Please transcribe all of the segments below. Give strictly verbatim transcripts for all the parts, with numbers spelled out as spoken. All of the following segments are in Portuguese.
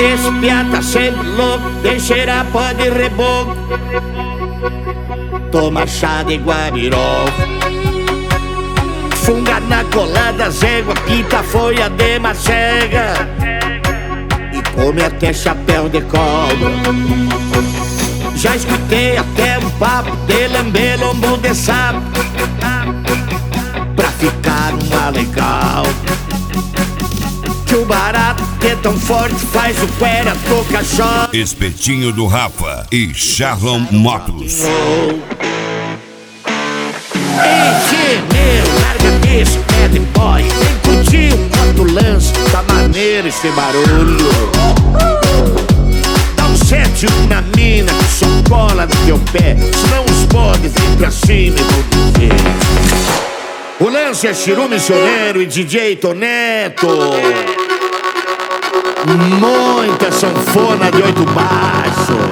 Esse piá tá sendo louco, tem cheirar pó de reboco. Toma chá de guabirol, funga na colada, zégua, pinta folha de macega e come até chapéu de cobra. Já escutei até um papo de lamber lombo de sapo pra ficar uma legal. Que o barato que é tão forte faz o pera tocar chó. Espetinho do Rafa e Charlon Motos. Ei, meu, larga esse bad boy, vem curtir um moto lance, tá maneiro esse barulho. Dá um sete um na mina que só cola no teu pé, senão os podes vêm pra cima e vão dizer. O lance é Chiru Missioneiro e D J Toneto. Muita sanfona de oito baixos.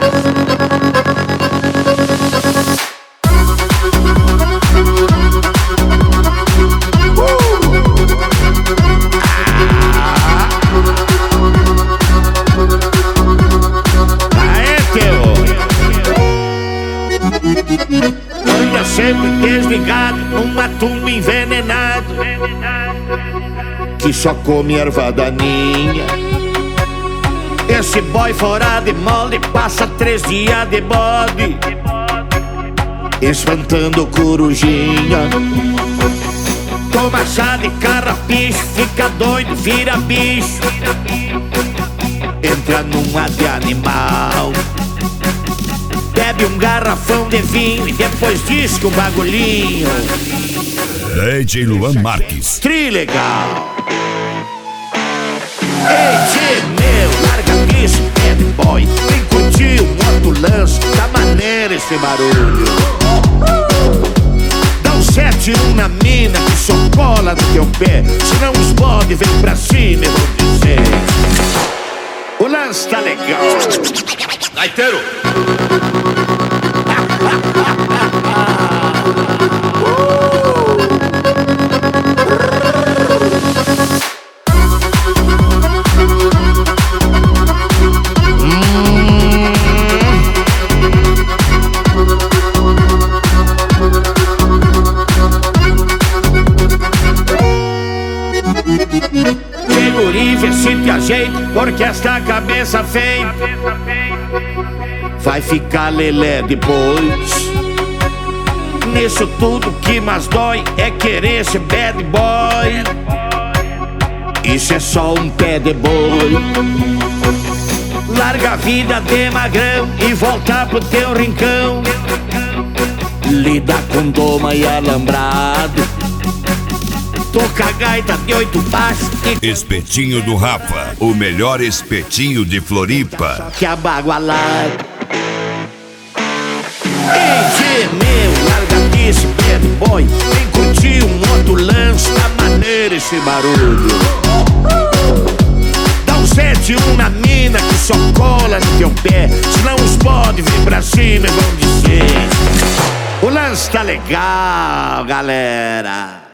Anda sempre desligado numa tumba envenenado que só come erva daninha. Esse boy fora de molde passa três dias de bode espantando corujinha. Toma chá de carrapicho, fica doido, vira bicho, entra numa de animal. Bebe um garrafão de vinho e depois diz que o bagulhinho D J Luan Marques. Trilegal. Ei, tchê, meu, larga isso, bad boy, vem curtir o moto lance, tá maneiro esse barulho. Dá um sete um na mina que só cola no teu pé, senão os bode vem pra cima e vão dizer. O lance tá legal. Gaiteiro! Guri, vê se te ajeita, porque esta cabeça feia vai ficar lelé depois. Nisso tudo que mais dói é querer ser bad boy. Isso é só um pé de boi. Larga a vida de magrão e volta pro teu rincão. Lida com doma e alambrado, toca gaita de oito baixos e... Espetinho do Rafa, o melhor espetinho de Floripa. Que abagualado. Ei, tchê, meu, larga desse bad boy, vem curtir um outro lance, tá maneiro esse barulho. Dá um sete um na mina que só cola no teu pé, senão os bode vêm pra cima e vão dizer. O lance tá legal, galera.